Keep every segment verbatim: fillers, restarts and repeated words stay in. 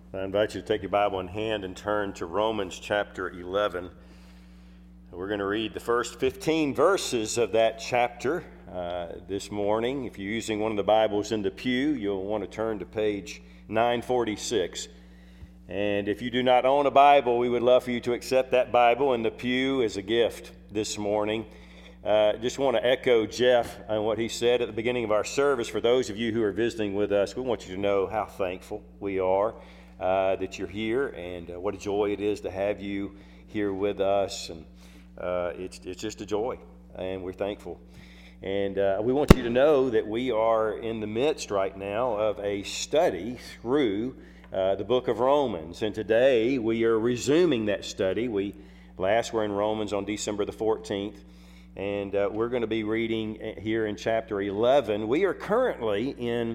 I invite you to take your Bible in hand and turn to Romans chapter eleven. We're going to read the first fifteen verses of that chapter uh, this morning. If you're using one of the Bibles in the pew, you'll want to turn to page nine forty-six. And if you do not own a Bible, we would love for you to accept that Bible in the pew as a gift this morning. Uh, just want to echo Jeff on what he said at the beginning of our service. For those of you who are visiting with us, we want you to know how thankful we are uh, that you're here, and uh, what a joy it is to have you here with us. And uh, it's it's just a joy, and we're thankful. And uh, we want you to know that we are in the midst right now of a study through uh, the book of Romans, and today we are resuming that study. We last were in Romans on December the fourteenth. And uh, we're going to be reading here in chapter eleven. We are currently in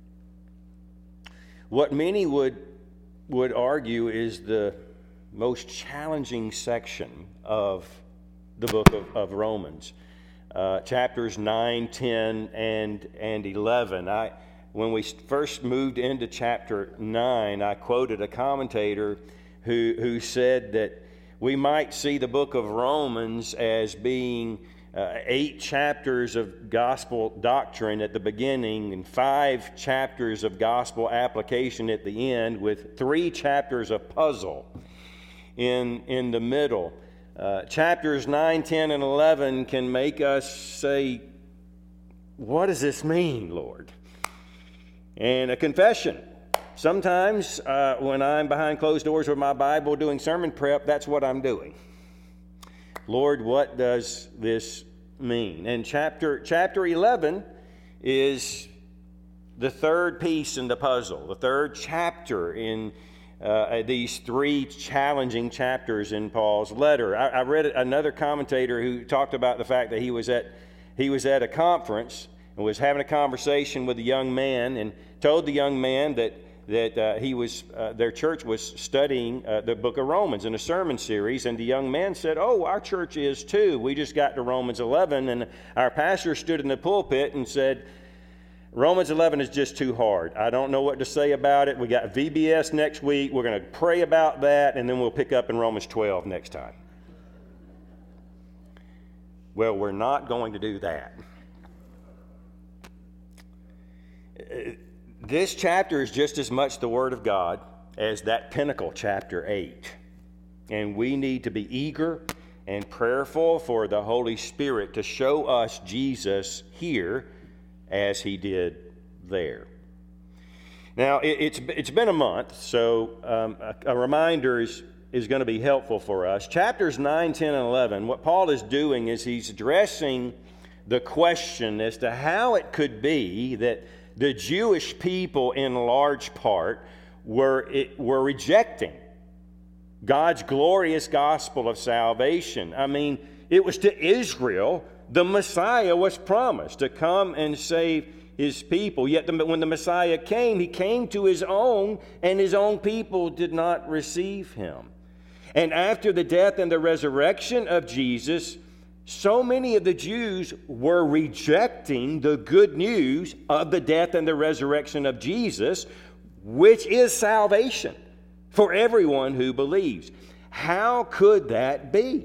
what many would would argue is the most challenging section of the book of, of Romans. Uh, chapters nine, ten, and, and eleven. I, when we first moved into chapter nine, I quoted a commentator who, who said that we might see the book of Romans as being uh, eight chapters of gospel doctrine at the beginning and five chapters of gospel application at the end, with three chapters of puzzle in, in the middle. Uh, chapters nine, ten, and eleven can make us say, what does this mean, Lord? And a confession. Sometimes uh, when I'm behind closed doors with my Bible doing sermon prep, that's what I'm doing. Lord, what does this mean? And chapter chapter eleven is the third piece in the puzzle, the third chapter in uh, these three challenging chapters in Paul's letter. I, I read another commentator who talked about the fact that he was at he was at a conference and was having a conversation with a young man, and told the young man that that uh, he was, uh, their church was studying uh, the book of Romans in a sermon series, and the young man said, oh, our church is too. We just got to Romans eleven, and our pastor stood in the pulpit and said, Romans eleven is just too hard. I don't know what to say about it. We got V B S next week. We're going to pray about that, and then we'll pick up in Romans twelve next time. Well, we're not going to do that. This chapter is just as much the Word of God as that pinnacle, chapter eight. And we need to be eager and prayerful for the Holy Spirit to show us Jesus here as He did there. Now, it, it's it's been a month, so um, a, a reminder is, is going to be helpful for us. Chapters nine, ten, and eleven, what Paul is doing is he's addressing the question as to how it could be that the Jewish people, in large part, were, it, were rejecting God's glorious gospel of salvation. I mean, it was to Israel the Messiah was promised to come and save His people. Yet the, when the Messiah came, He came to His own, and His own people did not receive Him. And after the death and the resurrection of Jesus, so many of the Jews were rejecting the good news of the death and the resurrection of Jesus, which is salvation for everyone who believes. How could that be?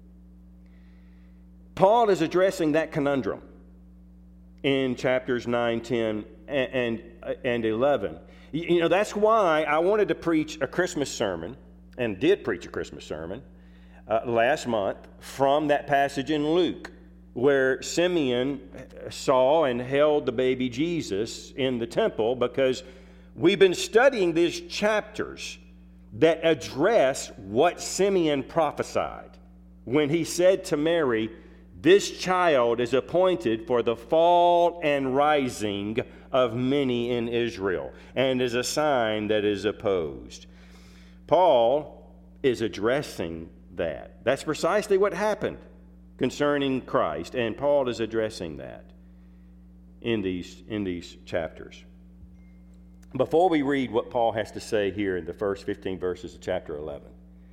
Paul is addressing that conundrum in chapters nine, ten, and, and eleven. You know, that's why I wanted to preach a Christmas sermon, and did preach a Christmas sermon, Uh, last month from that passage in Luke where Simeon saw and held the baby Jesus in the temple, because we've been studying these chapters that address what Simeon prophesied when he said to Mary, this child is appointed for the fall and rising of many in Israel, and is a sign that is opposed. Paul is addressing that. That's precisely what happened concerning Christ, and Paul is addressing that in these in these chapters. Before we read what Paul has to say here in the first fifteen verses of chapter eleven,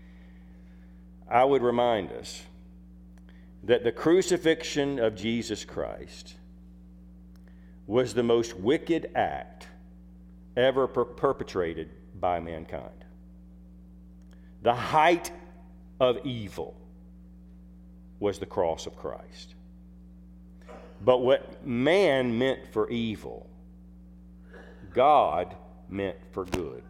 I would remind us that the crucifixion of Jesus Christ was the most wicked act ever per- perpetrated by mankind. The height of evil was the cross of Christ. But what man meant for evil, God meant for good.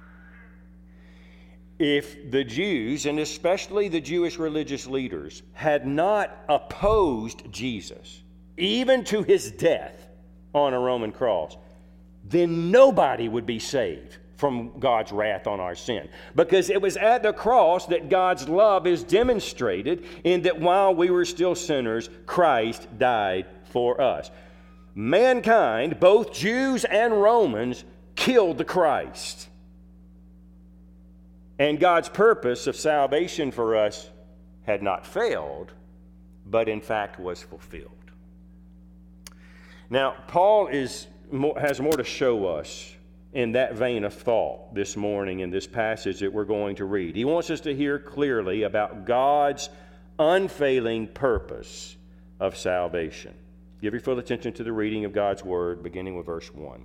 If the Jews, and especially the Jewish religious leaders, had not opposed Jesus, even to his death on a Roman cross, then nobody would be saved from God's wrath on our sin. Because it was at the cross that God's love is demonstrated, in that while we were still sinners, Christ died for us. Mankind, both Jews and Romans, killed the Christ. And God's purpose of salvation for us had not failed, but in fact was fulfilled. Now, Paul is more, has more to show us in that vein of thought this morning in this passage that we're going to read. He wants us to hear clearly about God's unfailing purpose of salvation. Give your full attention to the reading of God's Word, beginning with verse one.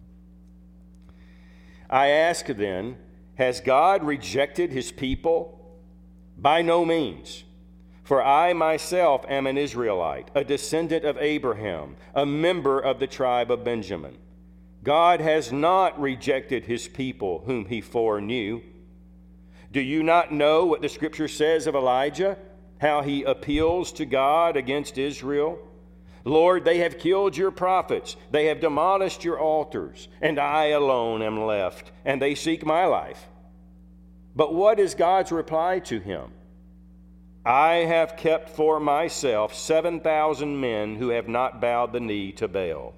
I ask then, has God rejected his people? By no means. For I myself am an Israelite, a descendant of Abraham, a member of the tribe of Benjamin. God has not rejected his people whom he foreknew. Do you not know what the Scripture says of Elijah, how he appeals to God against Israel? Lord, they have killed your prophets, they have demolished your altars, and I alone am left, and they seek my life. But what is God's reply to him? I have kept for myself seven thousand men who have not bowed the knee to Baal.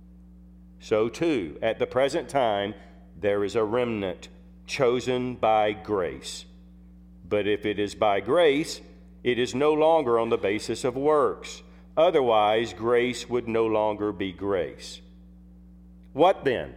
So too, at the present time, there is a remnant chosen by grace. But if it is by grace, it is no longer on the basis of works. Otherwise, grace would no longer be grace. What then?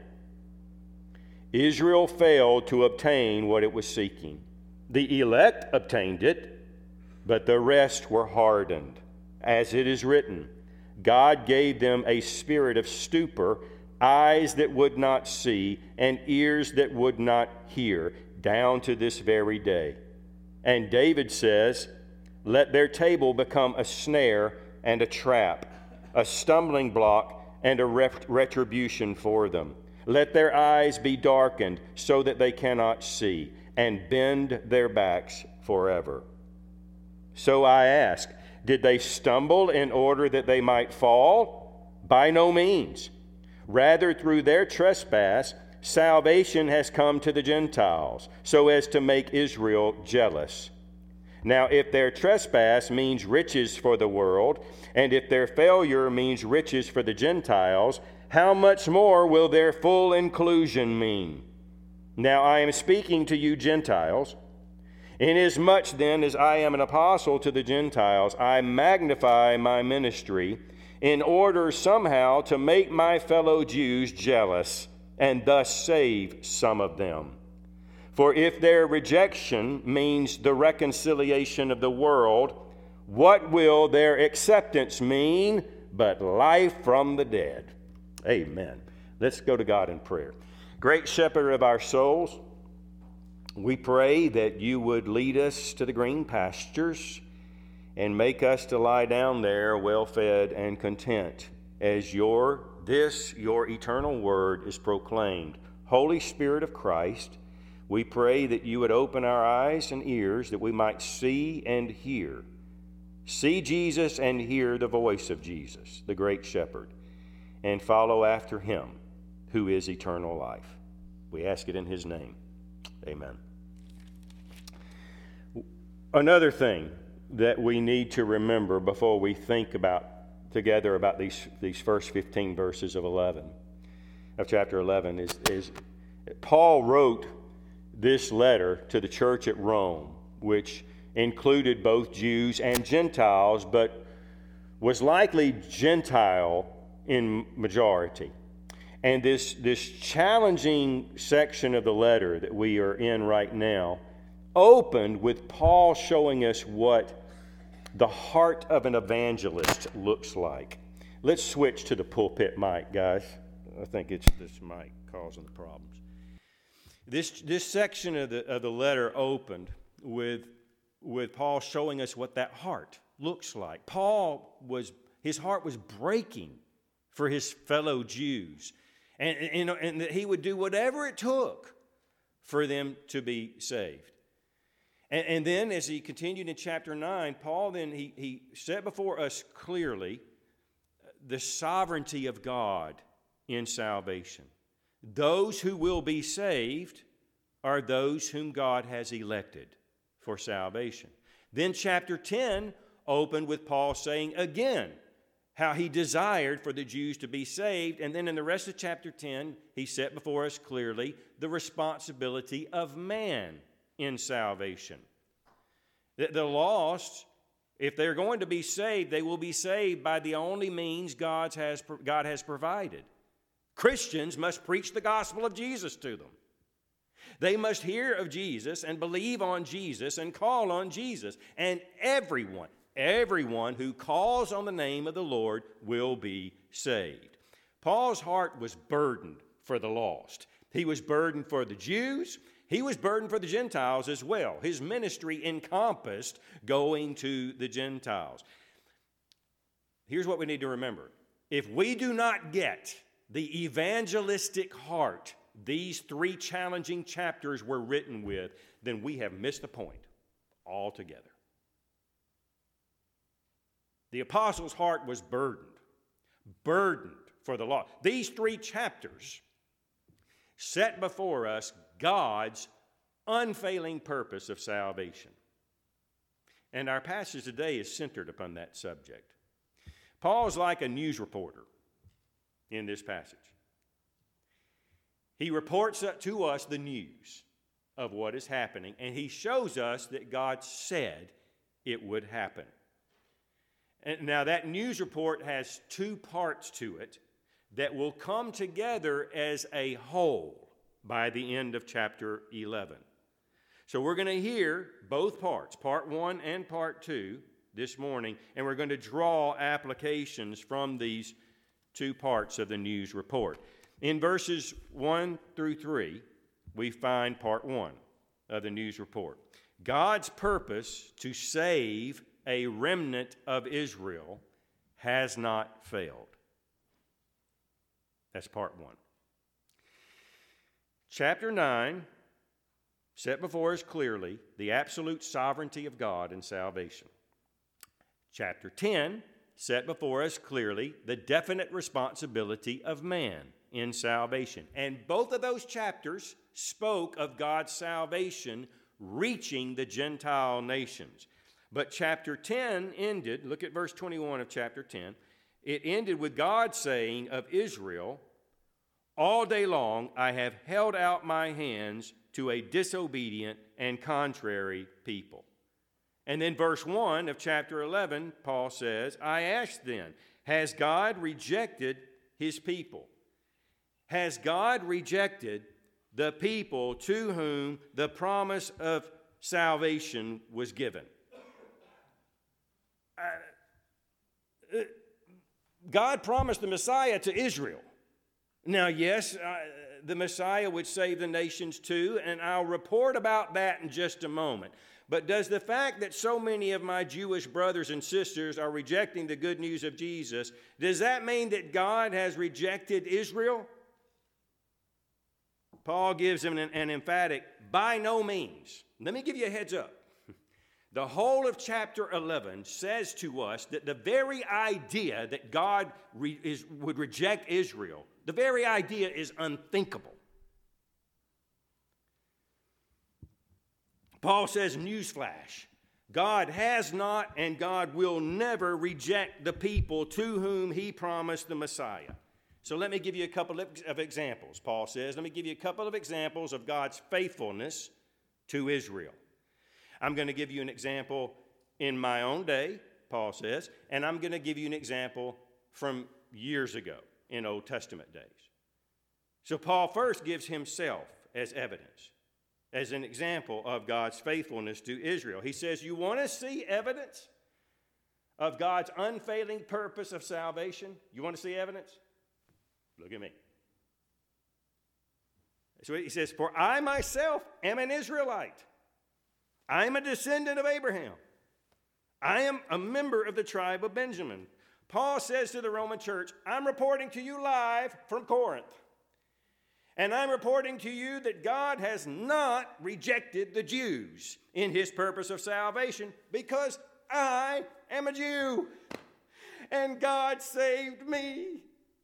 Israel failed to obtain what it was seeking. The elect obtained it, but the rest were hardened. As it is written, God gave them a spirit of stupor, eyes that would not see, and ears that would not hear, down to this very day. And David says, let their table become a snare and a trap, a stumbling block and a retribution for them. Let their eyes be darkened so that they cannot see, and bend their backs forever. So I ask, did they stumble in order that they might fall? By no means. Rather, through their trespass, salvation has come to the Gentiles, so as to make Israel jealous. Now, if their trespass means riches for the world, and if their failure means riches for the Gentiles, how much more will their full inclusion mean? Now, I am speaking to you Gentiles. Inasmuch then as I am an apostle to the Gentiles, I magnify my ministry in order somehow to make my fellow Jews jealous, and thus save some of them. For if their rejection means the reconciliation of the world, what will their acceptance mean but life from the dead? Amen. Let's go to God in prayer. Great Shepherd of our souls, we pray that you would lead us to the green pastures and make us to lie down there well-fed and content as your this, your eternal word is proclaimed. Holy Spirit of Christ, we pray that you would open our eyes and ears that we might see and hear. See Jesus and hear the voice of Jesus, the great shepherd, and follow after him, who is eternal life. We ask it in his name. Amen. Another thing that we need to remember before we think about together about these, these first fifteen verses of eleven, of chapter eleven, is, is Paul wrote this letter to the church at Rome, which included both Jews and Gentiles, but was likely Gentile in majority. And this, this challenging section of the letter that we are in right now opened with Paul showing us what the heart of an evangelist looks like. Let's switch to the pulpit mic, guys. I think it's this mic causing the problems. This, this section of the, of the letter opened with, with Paul showing us what that heart looks like. Paul was, his heart was breaking for his fellow Jews, and, and, and that he would do whatever it took for them to be saved. And, and then as he continued in chapter nine, Paul then, he, he set before us clearly the sovereignty of God in salvation. Those who will be saved are those whom God has elected for salvation. Then chapter ten opened with Paul saying again how he desired for the Jews to be saved. And then in the rest of chapter ten, he set before us clearly the responsibility of man in salvation. The, the lost, if they're going to be saved, they will be saved by the only means God has, God has provided. Christians must preach the gospel of Jesus to them. They must hear of Jesus and believe on Jesus and call on Jesus. And everyone, everyone who calls on the name of the Lord will be saved. Paul's heart was burdened for the lost. He was burdened for the Jews. He was burdened for the Gentiles as well. His ministry encompassed going to the Gentiles. Here's what we need to remember. If we do not get the evangelistic heart these three challenging chapters were written with, then we have missed the point altogether. The apostle's heart was burdened, burdened for the law. These three chapters set before us God's unfailing purpose of salvation. And our passage today is centered upon that subject. Paul's like a news reporter in this passage. He reports to us the news of what is happening, and he shows us that God said it would happen. And now that news report has two parts to it that will come together as a whole by the end of chapter eleven. So we're going to hear both parts, part one and part two, this morning, and we're going to draw applications from these two parts of the news report. In verses one through three, we find part one of the news report. God's purpose to save a remnant of Israel has not failed. That's part one. Chapter nine set before us clearly the absolute sovereignty of God in salvation. Chapter ten set before us clearly the definite responsibility of man in salvation. And both of those chapters spoke of God's salvation reaching the Gentile nations. But chapter ten ended, look at verse twenty-one of chapter ten, it ended with God saying of Israel, "All day long I have held out my hands to a disobedient and contrary people." And then verse one of chapter eleven, Paul says, "I ask then, has God rejected his people? Has God rejected the people to whom the promise of salvation was given?" Uh, God promised the Messiah to Israel. Now, yes, uh, the Messiah would save the nations too, and I'll report about that in just a moment. But does the fact that so many of my Jewish brothers and sisters are rejecting the good news of Jesus, does that mean that God has rejected Israel? Paul gives him an, an emphatic, by no means. Let me give you a heads up. The whole of chapter eleven says to us that the very idea that God re- is, would reject Israel, the very idea is unthinkable. Paul says, newsflash, God has not and God will never reject the people to whom he promised the Messiah. So let me give you a couple of examples, Paul says. Let me give you a couple of examples of God's faithfulness to Israel. I'm going to give you an example in my own day, Paul says, and I'm going to give you an example from years ago in Old Testament days. So Paul first gives himself as evidence, as an example of God's faithfulness to Israel. He says, you want to see evidence of God's unfailing purpose of salvation? You want to see evidence? Look at me. So he says, for I myself am an Israelite. I am a descendant of Abraham. I am a member of the tribe of Benjamin. Paul says to the Roman church, I'm reporting to you live from Corinth. And I'm reporting to you that God has not rejected the Jews in his purpose of salvation because I am a Jew and God saved me.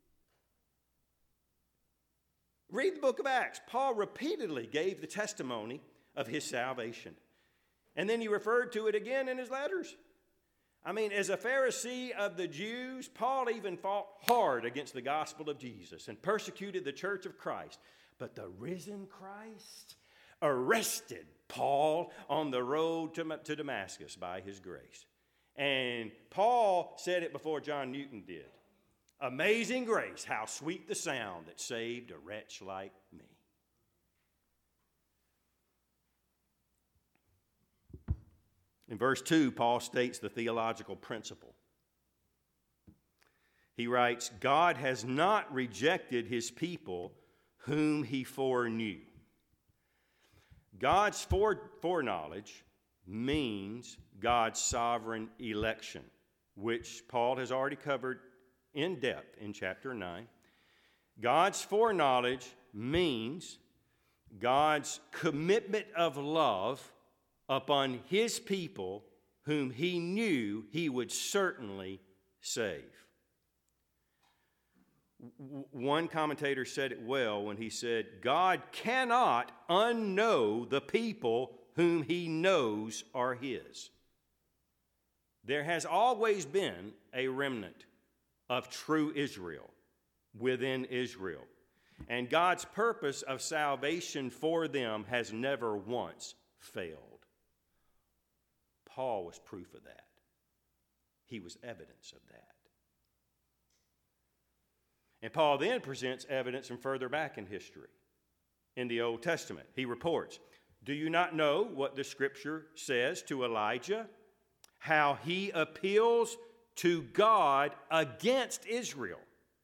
Read the book of Acts. Paul repeatedly gave the testimony of his salvation. And then he referred to it again in his letters. I mean, as a Pharisee of the Jews, Paul even fought hard against the gospel of Jesus and persecuted the church of Christ. But the risen Christ arrested Paul on the road to, to Damascus by his grace. And Paul said it before John Newton did. Amazing grace, how sweet the sound that saved a wretch like me. In verse two, Paul states the theological principle. He writes, God has not rejected his people whom he foreknew. God's foreknowledge means God's sovereign election, which Paul has already covered in depth in chapter nine. God's foreknowledge means God's commitment of love upon his people whom he knew he would certainly save. W- one commentator said it well when he said, God cannot unknow the people whom he knows are his. There has always been a remnant of true Israel within Israel. And God's purpose of salvation for them has never once failed. Paul was proof of that. He was evidence of that. And Paul then presents evidence from further back in history. In the Old Testament, he reports, do you not know what the scripture says to Elijah? How he appeals to God against Israel.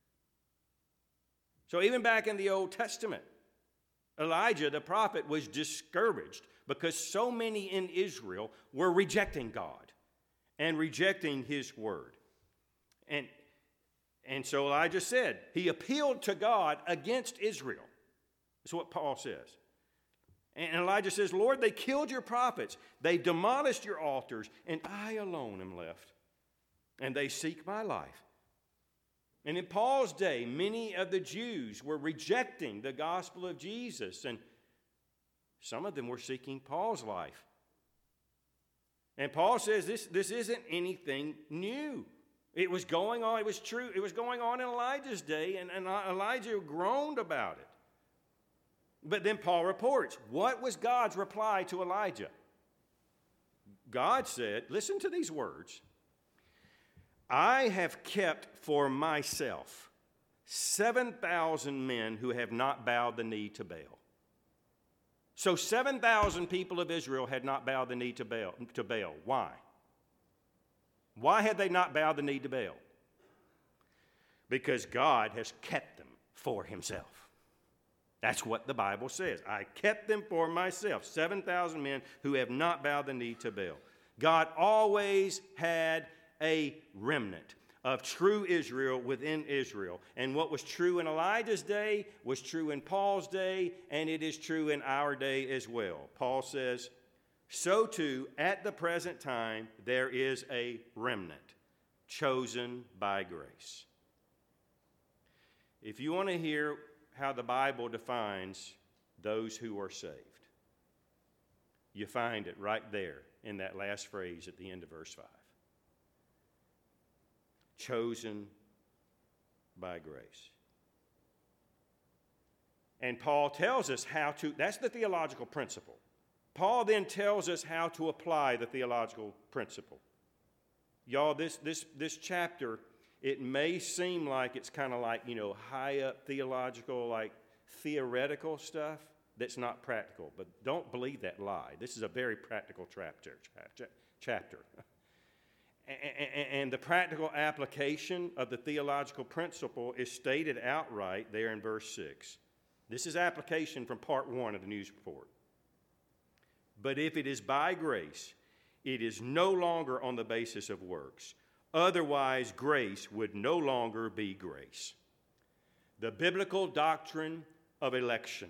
So even back in the Old Testament, Elijah the prophet was discouraged because so many in Israel were rejecting God and rejecting his word. And, and so Elijah said, he appealed to God against Israel. That's what Paul says. And Elijah says, Lord, they killed your prophets. They demolished your altars, and I alone am left. And they seek my life. And in Paul's day, many of the Jews were rejecting the gospel of Jesus, and some of them were seeking Paul's life. And Paul says this, this isn't anything new. It was going on, it was true, it was going on in Elijah's day, and, and Elijah groaned about it. But then Paul reports, what was God's reply to Elijah? God said, listen to these words, I have kept for myself seven thousand men who have not bowed the knee to Baal. So seven thousand people of Israel had not bowed the knee to Baal. To Baal. Why? Why had they not bowed the knee to Baal? Because God has kept them for himself. That's what the Bible says. I kept them for myself, seven thousand men who have not bowed the knee to Baal. God always had a remnant of true Israel within Israel. And what was true in Elijah's day was true in Paul's day, and it is true in our day as well. Paul says, so too, at the present time, there is a remnant chosen by grace. If you want to hear how the Bible defines those who are saved, you find it right there in that last phrase at the end of verse five. Chosen by grace. And Paul tells us how to, that's the theological principle. Paul then tells us how to apply the theological principle. Y'all, this, this, this chapter, it may seem like it's kind of like, you know, high up theological, like theoretical stuff that's not practical. But don't believe that lie. This is a very practical chapter. chapter. And the practical application of the theological principle is stated outright there in verse six. This is application from part one of the news report. But if it is by grace, it is no longer on the basis of works. Otherwise, grace would no longer be grace. The biblical doctrine of election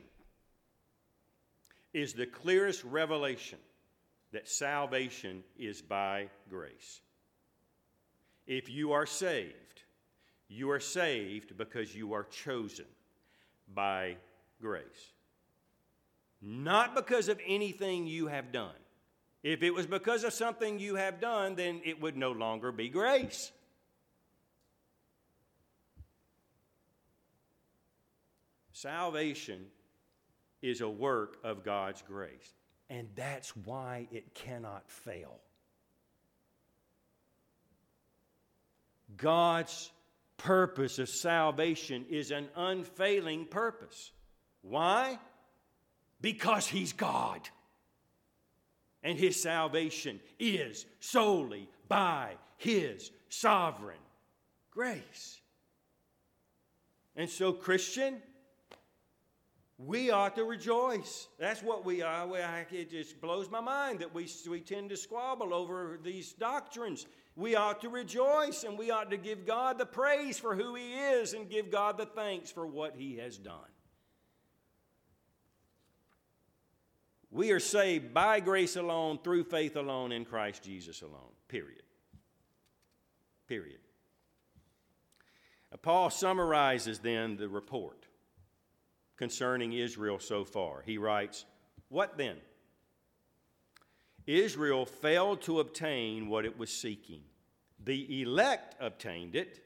is the clearest revelation that salvation is by grace. If you are saved, you are saved because you are chosen by grace. Not because of anything you have done. If it was because of something you have done, then it would no longer be grace. Salvation is a work of God's grace, and that's why it cannot fail. God's purpose of salvation is an unfailing purpose. Why? Because He's God. And His salvation is solely by His sovereign grace. And so, Christian, we ought to rejoice. That's what we are. It just blows my mind that we, we tend to squabble over these doctrines. We ought to rejoice, and we ought to give God the praise for who He is and give God the thanks for what He has done. We are saved by grace alone, through faith alone, in Christ Jesus alone. Period. Period. Now, Paul summarizes then the report concerning Israel so far. He writes, "What then? Israel failed to obtain what it was seeking. The elect obtained it,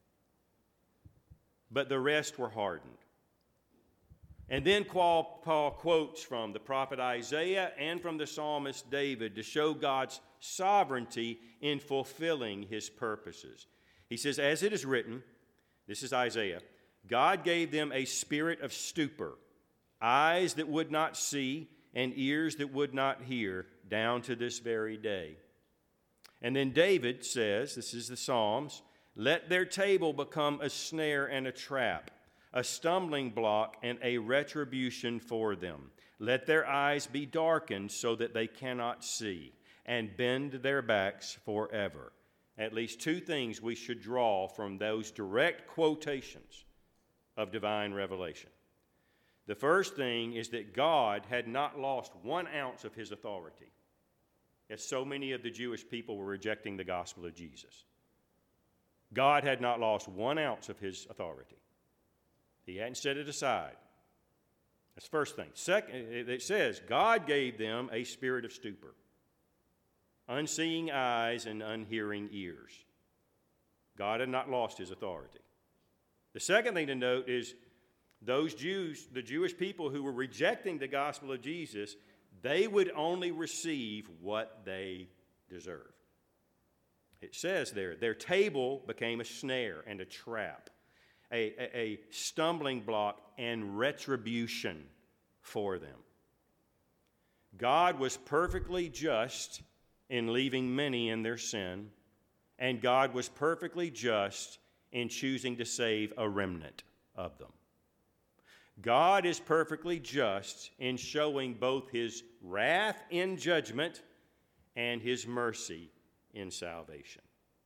but the rest were hardened." And then Paul, Paul quotes from the prophet Isaiah and from the psalmist David to show God's sovereignty in fulfilling His purposes. He says, "As it is written," this is Isaiah, "God gave them a spirit of stupor, eyes that would not see and ears that would not hear, down to this very day." And then David says, this is the Psalms, "Let their table become a snare and a trap, a stumbling block and a retribution for them. Let their eyes be darkened so that they cannot see, and bend their backs forever." At least two things we should draw from those direct quotations of divine revelation. The first thing is that God had not lost one ounce of His authority, as so many of the Jewish people were rejecting the gospel of Jesus. God had not lost one ounce of His authority. He hadn't set it aside. That's the first thing. Second, it says, God gave them a spirit of stupor, unseeing eyes and unhearing ears. God had not lost His authority. The second thing to note is those Jews, the Jewish people who were rejecting the gospel of Jesus, they would only receive what they deserved. It says there, their table became a snare and a trap, a, a, a stumbling block and retribution for them. God was perfectly just in leaving many in their sin, and God was perfectly just in choosing to save a remnant of them. God is perfectly just in showing both His wrath in judgment and His mercy in salvation.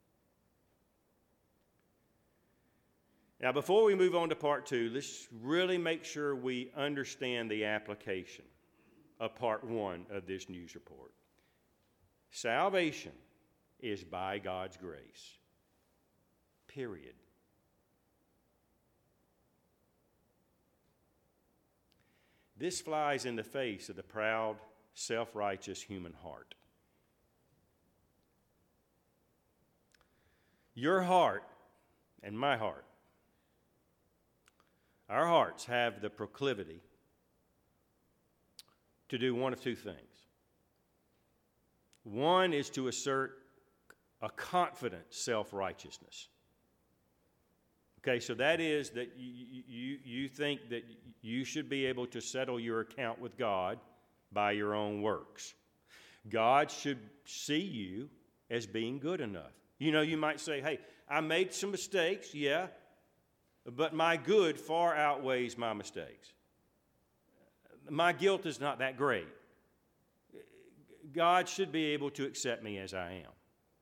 Now, before we move on to part two, let's really make sure we understand the application of part one of this news report. Salvation is by God's grace. Period. This flies in the face of the proud, self-righteous human heart. Your heart and my heart, our hearts have the proclivity to do one of two things. One is to assert a confident self-righteousness. Okay, so that is that you, you, you think that you should be able to settle your account with God by your own works. God should see you as being good enough. You know, you might say, hey, I made some mistakes, yeah, but my good far outweighs my mistakes. my guilt is not that great. God should be able to accept me as I am.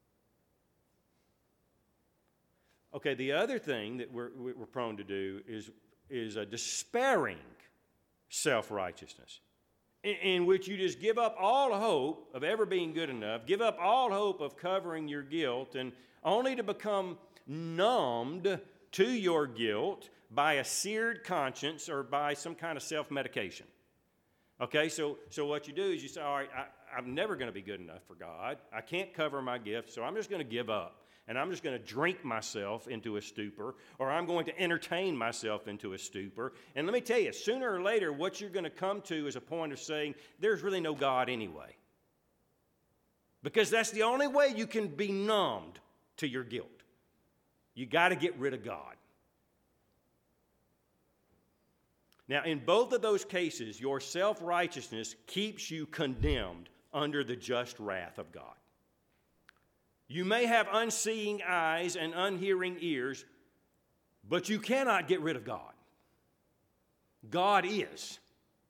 Okay, the other thing that we're, we're prone to do is, is a despairing self-righteousness, in, in which you just give up all hope of ever being good enough, give up all hope of covering your guilt, and only to become numbed to your guilt by a seared conscience or by some kind of self-medication. Okay, so, so what you do is you say, all right, I, I'm never going to be good enough for God. I can't cover my gift, so I'm just going to give up. And I'm just going to drink myself into a stupor, or I'm going to entertain myself into a stupor. And let me tell you, sooner or later, what you're going to come to is a point of saying, there's really no God anyway. Because that's the only way you can be numbed to your guilt. You got to get rid of God. Now, in both of those cases, your self-righteousness keeps you condemned under the just wrath of God. You may have unseeing eyes and unhearing ears, but you cannot get rid of God. God is.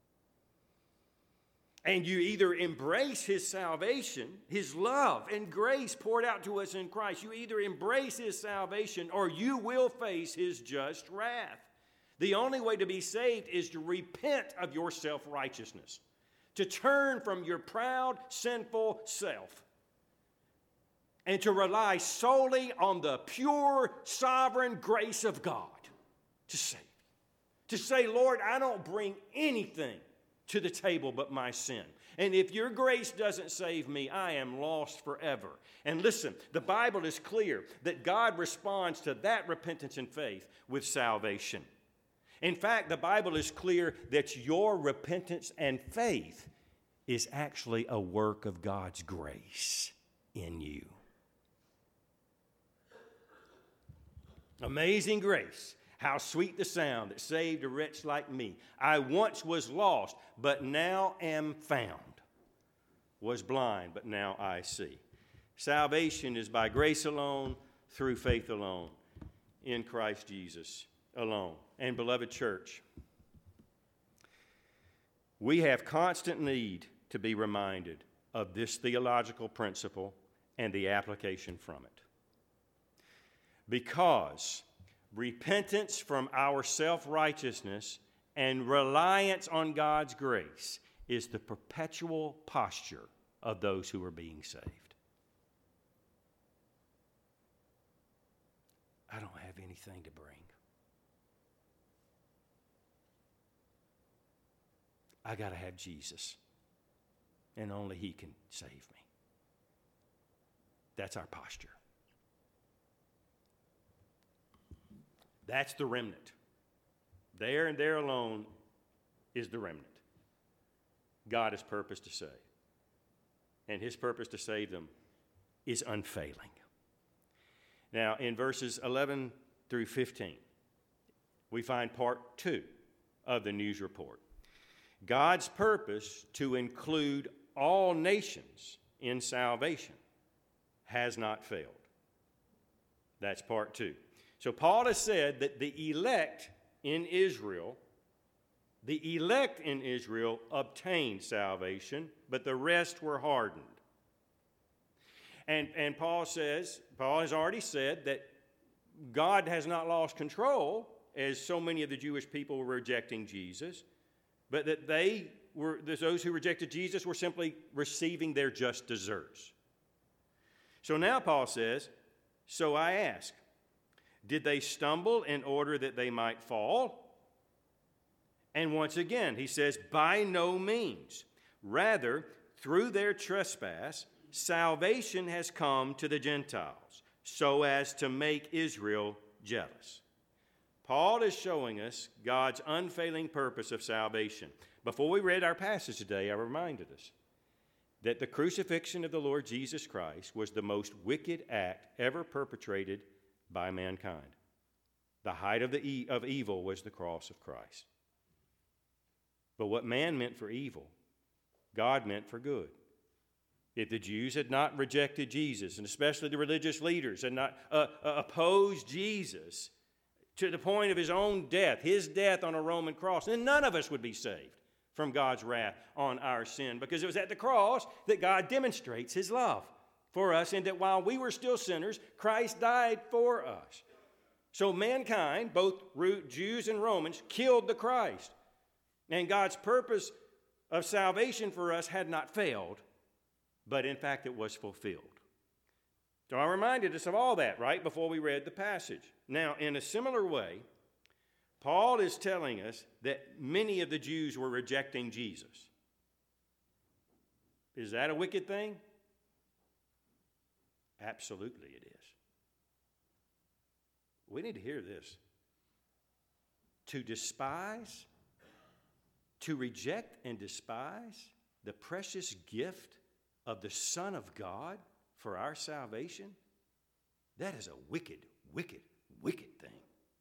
And you either embrace His salvation, His love and grace poured out to us in Christ. You either embrace His salvation or you will face His just wrath. The only way to be saved is to repent of your self-righteousness, to turn from your proud, sinful self, and to rely solely on the pure, sovereign grace of God to save you. To say, Lord, I don't bring anything to the table but my sin. And if your grace doesn't save me, I am lost forever. And listen, the Bible is clear that God responds to that repentance and faith with salvation. In fact, the Bible is clear that your repentance and faith is actually a work of God's grace in you. Amazing grace, how sweet the sound that saved a wretch like me. I once was lost, but now am found. Was blind, but now I see. Salvation is by grace alone, through faith alone, in Christ Jesus alone. And beloved church, we have constant need to be reminded of this theological principle and the application from it. Because repentance from our self-righteousness and reliance on God's grace is the perpetual posture of those who are being saved. I don't have anything to bring. I got to have Jesus, and only He can save me. That's our posture. That's the remnant. There and there alone is the remnant. God has purposed to save. And His purpose to save them is unfailing. Now, in verses eleven through fifteen, we find part two of the news report. God's purpose to include all nations in salvation has not failed. That's part two. So Paul has said that the elect in Israel, the elect in Israel obtained salvation, but the rest were hardened. And, and Paul says, Paul has already said that God has not lost control, as so many of the Jewish people were rejecting Jesus, but that they were, those who rejected Jesus were simply receiving their just deserts. So now Paul says, so I ask, did they stumble in order that they might fall? And once again, he says, by no means. Rather, through their trespass, salvation has come to the Gentiles, so as to make Israel jealous. Paul is showing us God's unfailing purpose of salvation. Before we read our passage today, I reminded us that the crucifixion of the Lord Jesus Christ was the most wicked act ever perpetrated by mankind. The height of, the e- of evil was the cross of Christ. But what man meant for evil, God meant for good. If the Jews had not rejected Jesus, and especially the religious leaders, had not uh, uh, opposed Jesus to the point of his own death, his death on a Roman cross, then none of us would be saved from God's wrath on our sin, because it was at the cross that God demonstrates his love for us, and that while we were still sinners, Christ died for us. So mankind, both Jews and Romans, killed the Christ. And God's purpose of salvation for us had not failed, but in fact it was fulfilled. So I reminded us of all that right before we read the passage. Now, in a similar way, Paul is telling us that many of the Jews were rejecting Jesus. Is that a wicked thing? Absolutely it is. We need to hear this. To despise, to reject and despise the precious gift of the Son of God for our salvation, that is a wicked, wicked, wicked thing.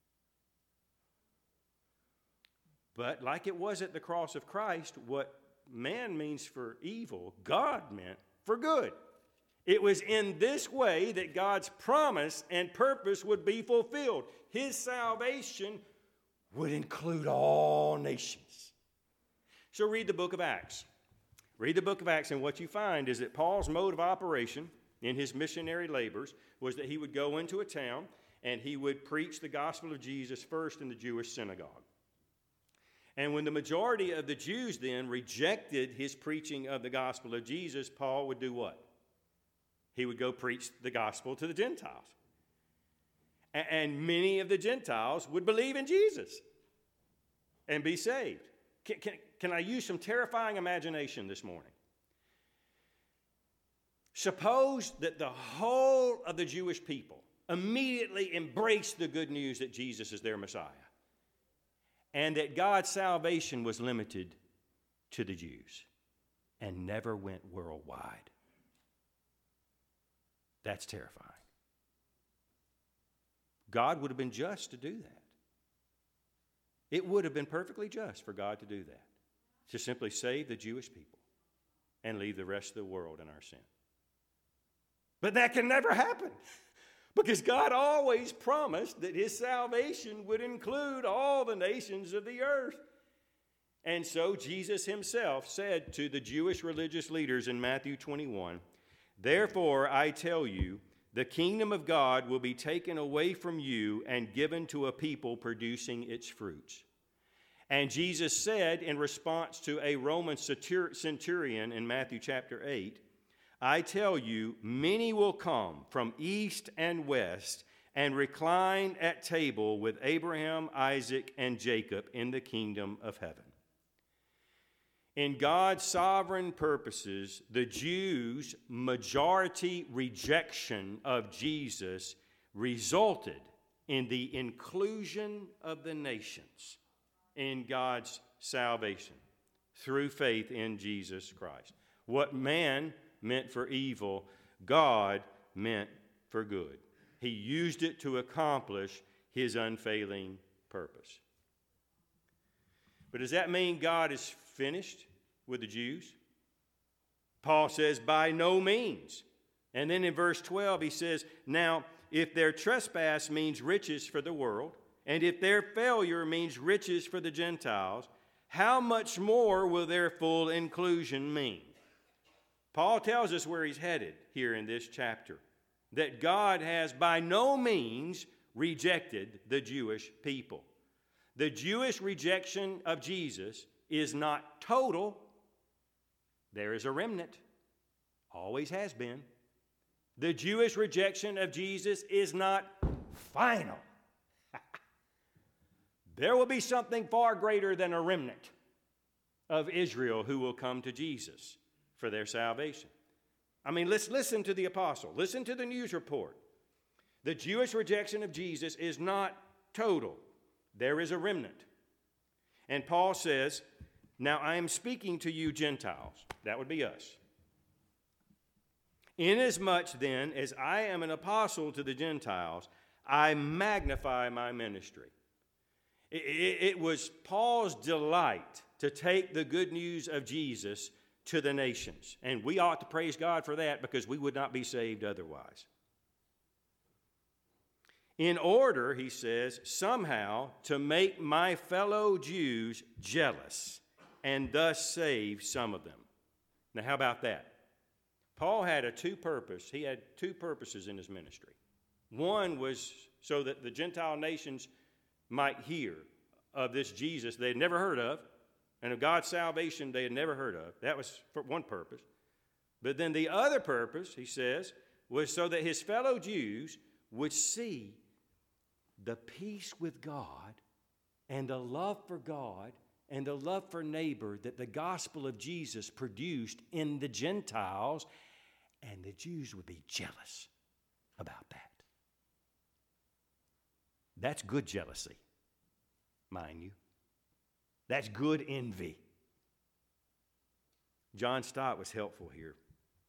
But like it was at the cross of Christ, what man means for evil, God meant for good. It was in this way that God's promise and purpose would be fulfilled. His salvation would include all nations. So read the book of Acts. Read the book of Acts, and what you find is that Paul's mode of operation in his missionary labors was that he would go into a town and he would preach the gospel of Jesus first in the Jewish synagogue. And when the majority of the Jews then rejected his preaching of the gospel of Jesus, Paul would do what? He would go preach the gospel to the Gentiles. And many of the Gentiles would believe in Jesus and be saved. Can, can, can I use some terrifying imagination this morning? Suppose that the whole of the Jewish people immediately embraced the good news that Jesus is their Messiah, and that God's salvation was limited to the Jews and never went worldwide. That's terrifying. God would have been just to do that. It would have been perfectly just for God to do that, to simply save the Jewish people and leave the rest of the world in our sin. But that can never happen, because God always promised that his salvation would include all the nations of the earth. And so Jesus himself said to the Jewish religious leaders in Matthew twenty-one, "Therefore I tell you, the kingdom of God will be taken away from you and given to a people producing its fruits." And Jesus said in response to a Roman centurion in Matthew chapter eight, "I tell you, many will come from east and west and recline at table with Abraham, Isaac, and Jacob in the kingdom of heaven." In God's sovereign purposes, the Jews' majority rejection of Jesus resulted in the inclusion of the nations in God's salvation through faith in Jesus Christ. What man meant for evil, God meant for good. He used it to accomplish his unfailing purpose. But does that mean God is finished with the Jews? Paul says, by no means. And then in verse twelve, he says, "Now, if their trespass means riches for the world, and if their failure means riches for the Gentiles, how much more will their full inclusion mean?" Paul tells us where he's headed here in this chapter, that God has by no means rejected the Jewish people. The Jewish rejection of Jesus is not total. There is a remnant. Always has been. The Jewish rejection of Jesus is not final. There will be something far greater than a remnant of Israel who will come to Jesus for their salvation. I mean, let's listen to the apostle. Listen to the news report. The Jewish rejection of Jesus is not total. There is a remnant. And Paul says, "Now I am speaking to you Gentiles." That would be us. "Inasmuch then as I am an apostle to the Gentiles, I magnify my ministry." It, it, it was Paul's delight to take the good news of Jesus to the nations. And we ought to praise God for that, because we would not be saved otherwise. "In order," he says, "somehow to make my fellow Jews jealous and thus save some of them. Now, how about that? Paul had a two purpose. He had two purposes in his ministry. One was so that the Gentile nations might hear of this Jesus they had never heard of, and of God's salvation they had never heard of. That was for one purpose. But then the other purpose, he says, was so that his fellow Jews would see the peace with God and the love for God and the love for neighbor that the gospel of Jesus produced in the Gentiles, and the Jews would be jealous about that. That's good jealousy, mind you. That's good envy. John Stott was helpful here.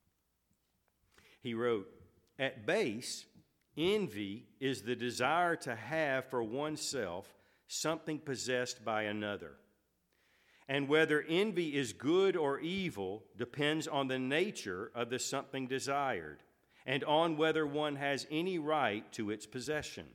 He wrote, "At base, envy is the desire to have for oneself something possessed by another. And whether envy is good or evil depends on the nature of the something desired and on whether one has any right to its possession.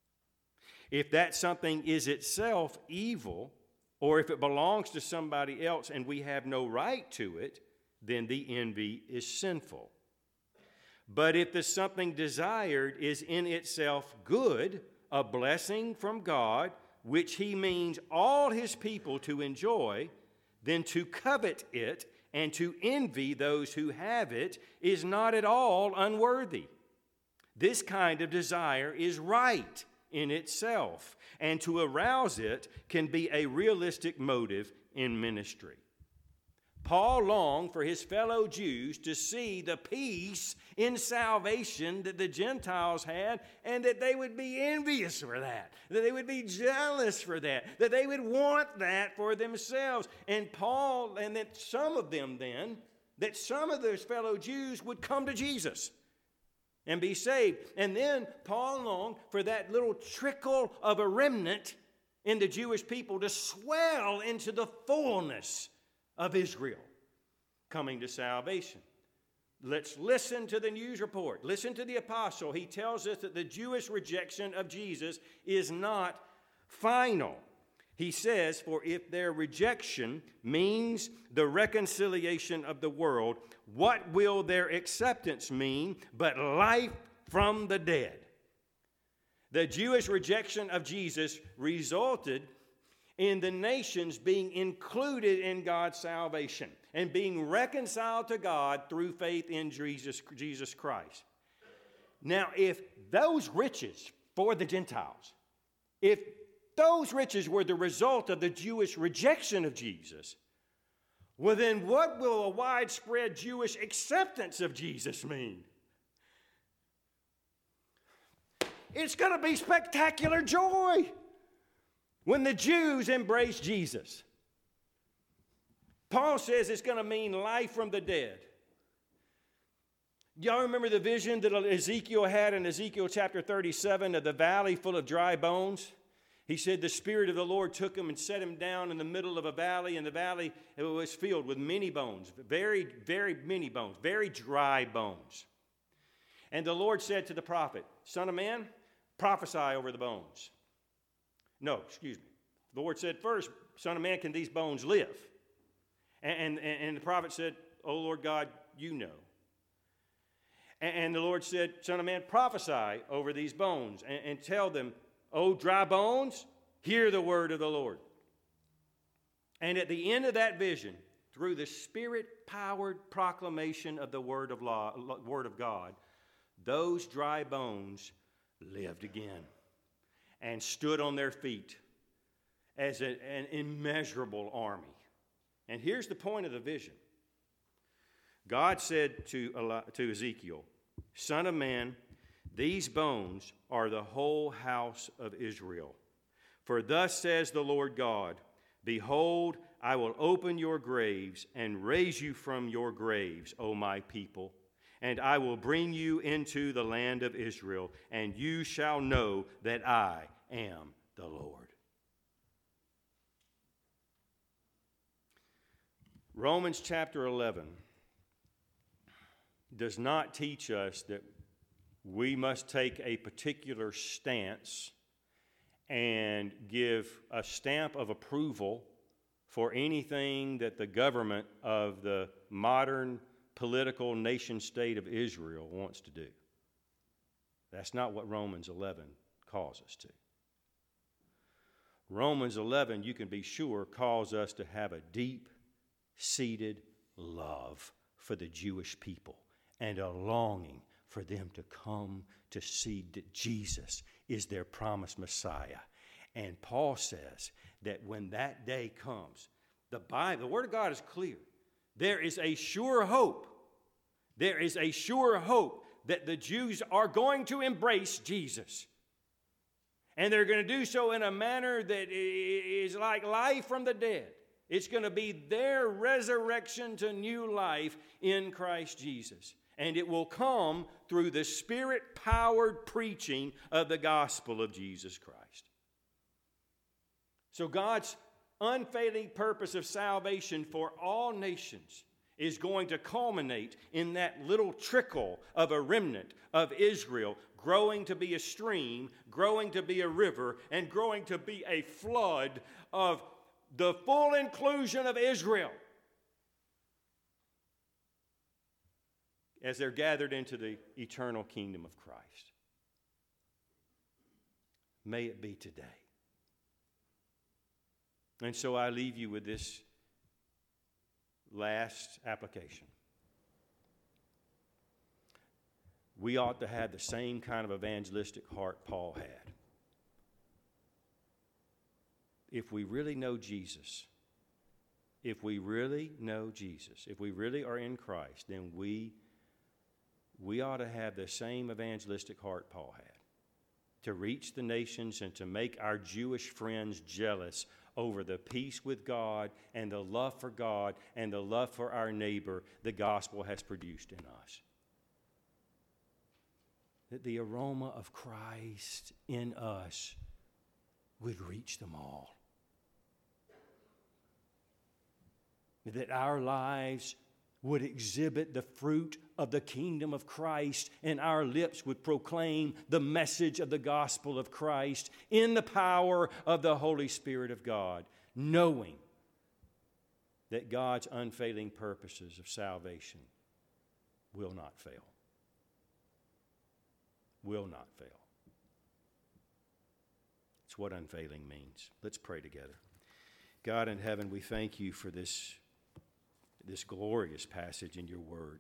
If that something is itself evil, or if it belongs to somebody else and we have no right to it, then the envy is sinful. But if the something desired is in itself good, a blessing from God, which he means all his people to enjoy, then to covet it and to envy those who have it is not at all unworthy. This kind of desire is right in itself, and to arouse it can be a realistic motive in ministry." Paul longed for his fellow Jews to see the peace in salvation that the Gentiles had, and that they would be envious for that, that they would be jealous for that, that they would want that for themselves. And Paul, and that some of them then, that some of those fellow Jews would come to Jesus and be saved. And then Paul longed for that little trickle of a remnant in the Jewish people to swell into the fullness of Israel coming to salvation. Let's listen to the news report. Listen to the apostle. He tells us that the Jewish rejection of Jesus is not final. He says, "For if their rejection means the reconciliation of the world, what will their acceptance mean but life from the dead?" The Jewish rejection of Jesus resulted in the nations being included in God's salvation and being reconciled to God through faith in Jesus, Jesus Christ. Now, if those riches for the Gentiles, if those riches were the result of the Jewish rejection of Jesus, well, then what will a widespread Jewish acceptance of Jesus mean? It's going to be spectacular joy when the Jews embrace Jesus. Paul says it's going to mean life from the dead. Y'all remember the vision that Ezekiel had in Ezekiel chapter thirty-seven of the valley full of dry bones? He said the Spirit of the Lord took him and set him down in the middle of a valley, and the valley was filled with many bones, very, very many bones, very dry bones. And the Lord said to the prophet, "Son of man, prophesy over the bones." No, excuse me. The Lord said first, "Son of man, can these bones live?" And, and, and the prophet said, "Oh, Lord God, you know." And, and the Lord said, "Son of man, prophesy over these bones and, and tell them, O dry bones, hear the word of the Lord." And at the end of that vision, through the Spirit-powered proclamation of the word of, law, word of God, those dry bones lived again and stood on their feet as a, an immeasurable army. And here's the point of the vision. God said to, to Ezekiel, "Son of man, these bones are the whole house of Israel. For thus says the Lord God, behold, I will open your graves and raise you from your graves, O my people, and I will bring you into the land of Israel, and you shall know that I am the Lord." Romans chapter eleven does not teach us that we must take a particular stance and give a stamp of approval for anything that the government of the modern political nation state of Israel wants to do. That's not what Romans eleven calls us to. Romans eleven, you can be sure, calls us to have a deep-seated love for the Jewish people and a longing for them to come to see that Jesus is their promised Messiah. And Paul says that when that day comes, the Bible, the Word of God is clear. There is a sure hope. There is a sure hope that the Jews are going to embrace Jesus. And they're going to do so in a manner that is like life from the dead. It's going to be their resurrection to new life in Christ Jesus. And it will come through the Spirit-powered preaching of the gospel of Jesus Christ. So God's unfailing purpose of salvation for all nations is going to culminate in that little trickle of a remnant of Israel growing to be a stream, growing to be a river, and growing to be a flood of the full inclusion of Israel as they're gathered into the eternal kingdom of Christ. May it be today. And so I leave you with this last application. We ought to have the same kind of evangelistic heart Paul had. If we really know Jesus, if we really know Jesus, if we really are in Christ, then we, we ought to have the same evangelistic heart Paul had, to reach the nations and to make our Jewish friends jealous over the peace with God and the love for God and the love for our neighbor the gospel has produced in us. That the aroma of Christ in us would reach them all. That our lives would exhibit the fruit of the kingdom of Christ, and our lips would proclaim the message of the gospel of Christ in the power of the Holy Spirit of God, knowing that God's unfailing purposes of salvation will not fail. Will not fail. It's what unfailing means. Let's pray together. God in heaven, we thank you for this this glorious passage in your word,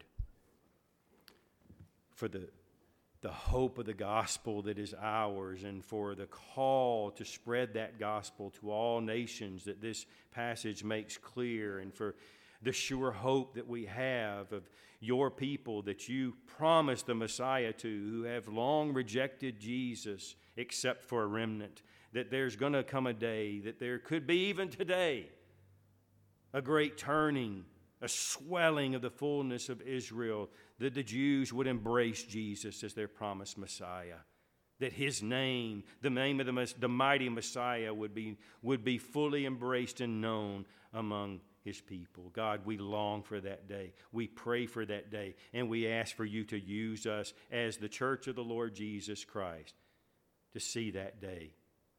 for the, the hope of the gospel that is ours, and for the call to spread that gospel to all nations that this passage makes clear, and for the sure hope that we have of your people that you promised the Messiah to, who have long rejected Jesus except for a remnant, that there's going to come a day, that there could be even today, a great turning, a swelling of the fullness of Israel, that the Jews would embrace Jesus as their promised Messiah, that his name, the name of the, the mighty Messiah, would be, would be fully embraced and known among his people. God, we long for that day. We pray for that day, and we ask for you to use us as the church of the Lord Jesus Christ to see that day.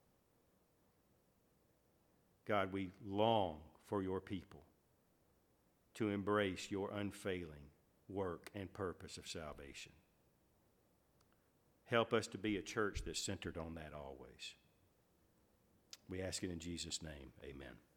God, we long for your people to embrace your unfailing work and purpose of salvation. Help us to be a church that's centered on that always. We ask it in Jesus' name. Amen.